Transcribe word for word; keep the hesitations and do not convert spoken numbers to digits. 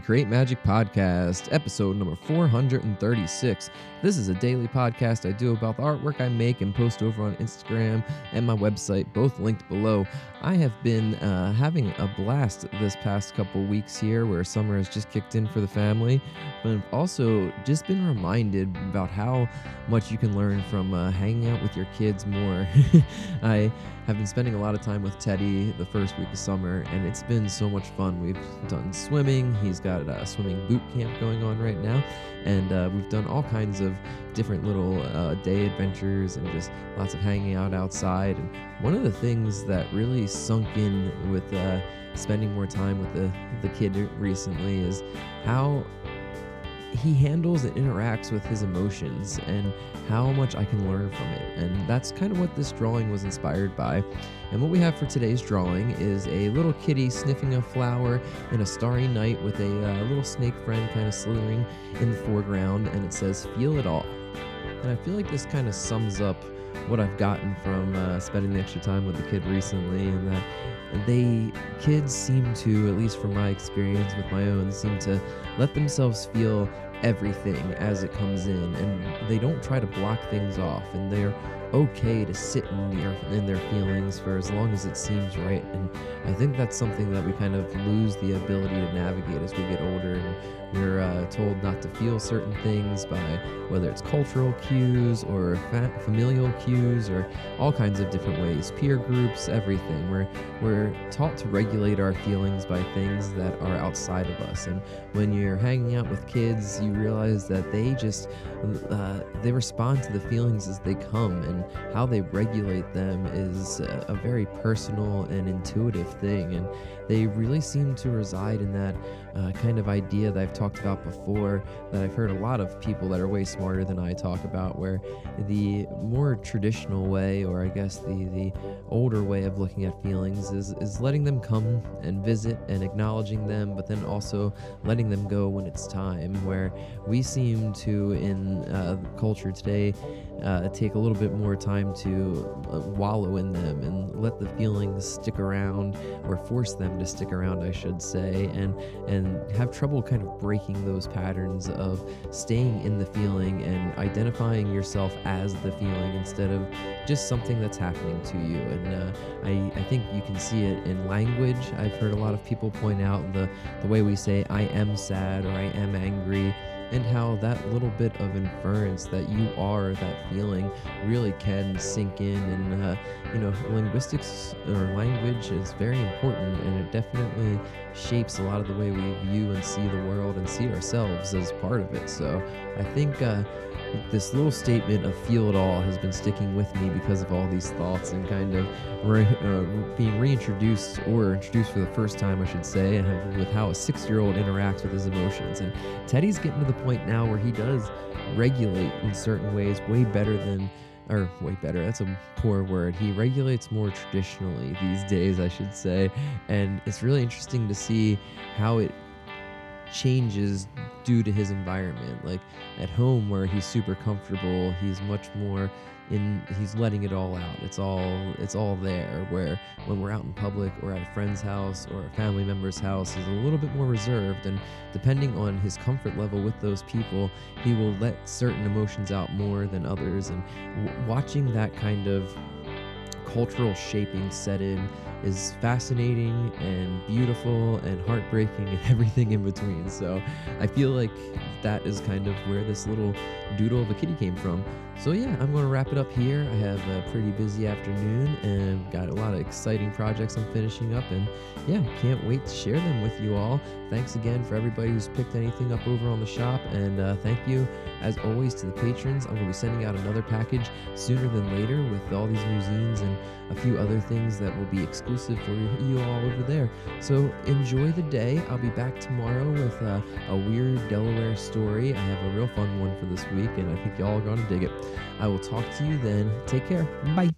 Create Magic Podcast, episode number four hundred thirty-six. This is a daily podcast I do about the artwork I make and post over on Instagram and my website, both linked below. I have been uh, having a blast this past couple weeks here where summer has just kicked in for the family, but I've also just been reminded about how much you can learn from uh, hanging out with your kids more. I have been spending a lot of time with Teddy the first week of summer, and it's been so much fun. We've done swimming. He's got a swimming boot camp going on right now, and uh, we've done all kinds of different little uh, day adventures and just lots of hanging out outside. And one of the things that really sunk in with uh, spending more time with the, the kid recently is how he handles and interacts with his emotions and how much I can learn from it. And that's kind of what this drawing was inspired by. And what we have for today's drawing is a little kitty sniffing a flower in a starry night with a uh, little snake friend kind of slithering in the foreground, and it says, "Feel it all." And I feel like this kind of sums up what I've gotten from uh, spending the extra time with the kid recently, and that they kids seem to, at least from my experience with my own, seem to let themselves feel everything as it comes in, and they don't try to block things off, and they're okay to sit in their, in their feelings for as long as it seems right. And I think that's something that we kind of lose the ability to navigate as we get older, and we're uh, told not to feel certain things by whether it's cultural cues or fa- familial cues or all kinds of different ways, peer groups, everything. We're, we're taught to regulate our feelings by things that are outside of us. And when you're hanging out with kids, you realize that they just, uh, they respond to the feelings as they come, and how they regulate them is a, a very personal and intuitive thing. And they really seem to reside in that uh, kind of idea that I've talked about before, that I've heard a lot of people that are way smarter than I talk about, where the more traditional way, or I guess the, the older way of looking at feelings is, is letting them come and visit and acknowledging them, but then also letting them go when it's time, where we seem to, in uh, culture today, Uh, take a little bit more time to uh, wallow in them and let the feelings stick around, or force them to stick around, I should say, and and have trouble kind of breaking those patterns of staying in the feeling and identifying yourself as the feeling instead of just something that's happening to you. And uh, I, I think you can see it in language. I've heard a lot of people point out the, the way we say "I am sad" or "I am angry," and how that little bit of inference that you are that feeling really can sink in. And uh, you know, linguistics or language is very important, and it definitely shapes a lot of the way we view and see the world and see ourselves as part of it. So I think uh, this little statement of "feel it all" has been sticking with me because of all these thoughts, and kind of re- uh, being reintroduced, or introduced for the first time, I should say, with how a six-year-old interacts with his emotions. And Teddy's getting to the point now where he does regulate in certain ways way better than, or way better, that's a poor word. He regulates more traditionally these days, I should say. And it's really interesting to see how it changes due to his environment. Like at home, where he's super comfortable, he's much more in, he's letting it all out. It's all, it's all there. Where when we're out in public or at a friend's house or a family member's house, he's a little bit more reserved, and depending on his comfort level with those people, he will let certain emotions out more than others. And w- watching that kind of cultural shaping set in is fascinating and beautiful and heartbreaking and everything in between. So I feel like that is kind of where this little doodle of a kitty came from. So yeah, I'm going to wrap it up here. I have a pretty busy afternoon and got a lot of exciting projects I'm finishing up, and yeah, can't wait to share them with you all. Thanks again for everybody who's picked anything up over on the shop, and uh, thank you as always to the patrons. I'm going to be sending out another package sooner than later with all these new zines and a few other things that will be exclusive for you all over there. So enjoy the day. I'll be back tomorrow with uh, a weird Delaware story. I have a real fun one for this week, and I think y'all are going to dig it. I will talk to you then. Take care. Bye.